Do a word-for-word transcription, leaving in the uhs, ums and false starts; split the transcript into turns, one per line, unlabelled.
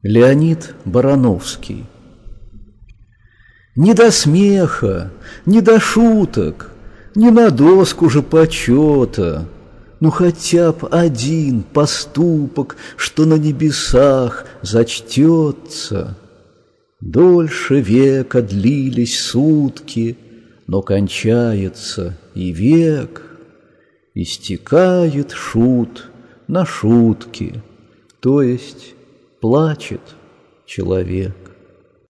Леонид Барановский. Не до смеха, не до шуток, не на доску же почета, ну хотя б один поступок, что на небесах зачтется. Дольше века длились сутки, но кончается и век, истекает шут на шутки, то есть плачет человек.